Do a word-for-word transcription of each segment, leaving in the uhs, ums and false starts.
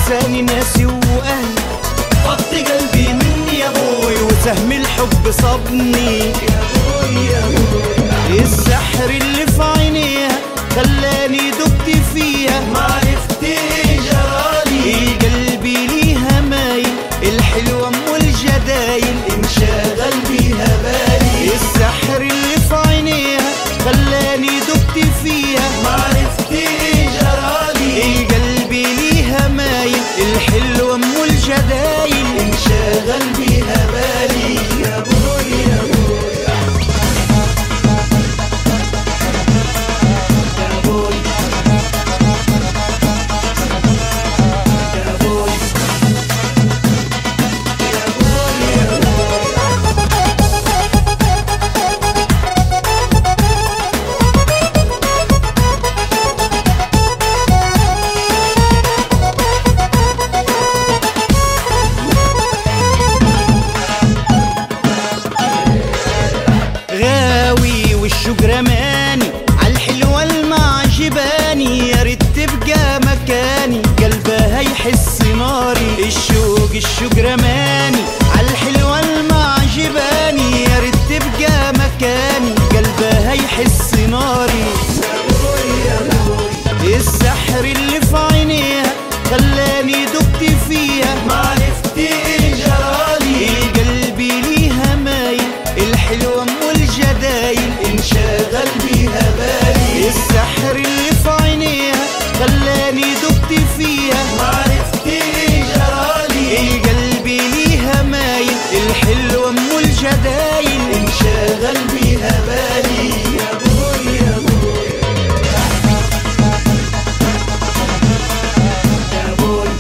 نساني ناسي واهلي، فض قلبي مني يا ابوي وسهم الحب صابني. يا ابوي يا ابوي السحر اللي في عينيها خلاني دبت فيها، ما عرفت ايه جرالي قلبي ليها مايل، الحلوة ام الجدايل انشغل بيها بالي. السحر اللي في عينيها خلاني دبت فيها، ما عرفت ايه جرالي قلبي ليها مايل، الحلوة ام الجدايل انشغل بيها بالي. يا ابوي يا ابوي الشوق رماني عالحلوة المعجباني، يا ريت تبقى مكاني قلبها يحس ناري. الشوق الشوق رماني عالحلوة المعجباني، يا ريت تبقى مكاني قلبها يحس ناري. السحر اللي في عينيها خلاني دبت فيها، ما عرفت ايه جرالي قلبي ليها مايل، الحلوة ام الجدايل انشغل بيها بالي. السحر اللي في عينيها خلاني دبت فيها، ما عرفت ايه جرالي قلبي ليها مايل، الحلوة ام الجدايل انشغل بيها بالي. يا ابوي يا ابوي يا ابوي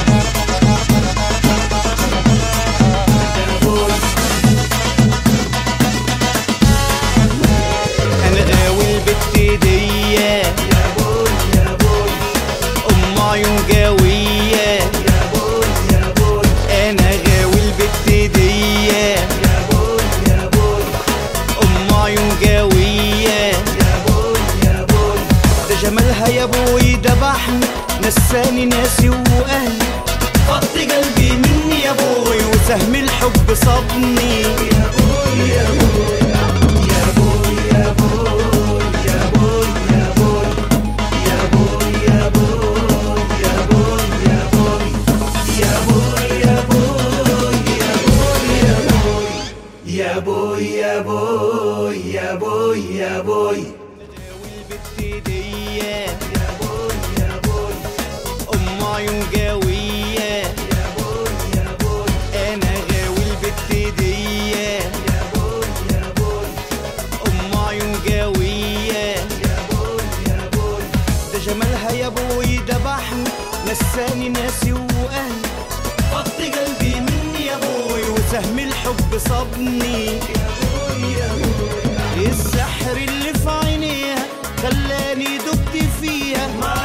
انا غاوي البت ديا، يا ابوي يا ابوي ام عيون قوية. يا ابوي يا ابوي انا غاوي البت ديا، يا ابوي يا ابوي ام عيون قوية. يا ابوي يا ابوي ده جمالها يا ابوي دبحني نساني ناسي واهلي، فض قلبي مني يا ابوي وسهم الحب صابني. يا ابوي يا ابوي يا ابوي يا ابوي يا ابوي يا ابوي يا ابوي يا ابوي يا ابوي يا ابوي يا ابوي يا ابوي يا ابوي يا ابوي يا ابوي يا ابوي يا ابوي البت ديا، يا ابوي يا ابوي ام عيون قوية. يا ابوي يا ابوي انا غاوي البت ديا، يا ابوي يا ابوي ام عيون قوية. يا ابوي يا ابوي ده جمالها يا ابوي دبحني نساني ناسي واهلي، فض قلبي مني يا ابوي وسهم الحب صابني. يا ابوي يا ابوي السحر اللي في عينيها خلاني دبت فيها، ما